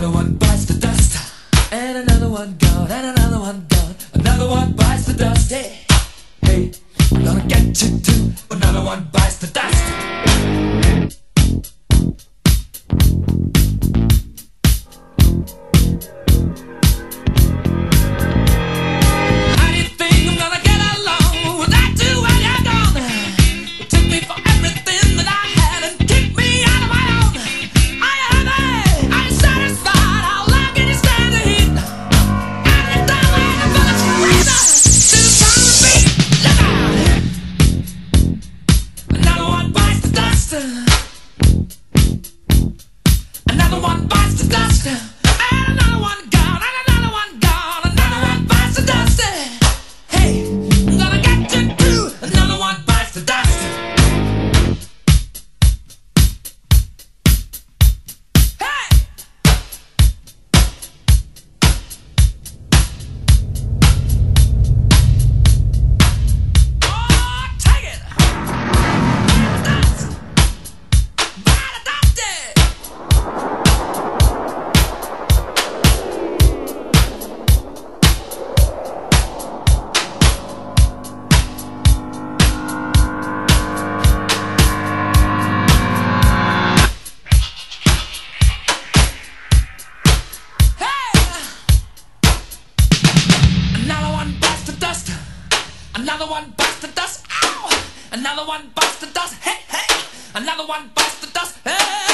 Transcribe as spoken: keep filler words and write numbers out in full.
Another one bites the dust, and another one gone, and another one gone. Another one bites the dust. Hey, hey, I'm gonna get you too. Another one bites the dust. How do you think I'm gonna get along without you when you're gone? You took me for everything that I had and kicked me out of my own. Are you happy? Are you satisfied? How long can you stand the heat? Out of the door and the bullets razor to the sound of beat. Look out! Another one bites the dust. Another one bites the dust. And another one gone. And another one gone. Another one bites the dust. Hey, I'm gonna get you too. Another one bites the dust. Hey! Oh, take it! Dust! By the dusty! Another one bites the dust. Another one bites the dust. Ow! Another one bites the dust. Hey, hey! Another one bites the dust. Hey!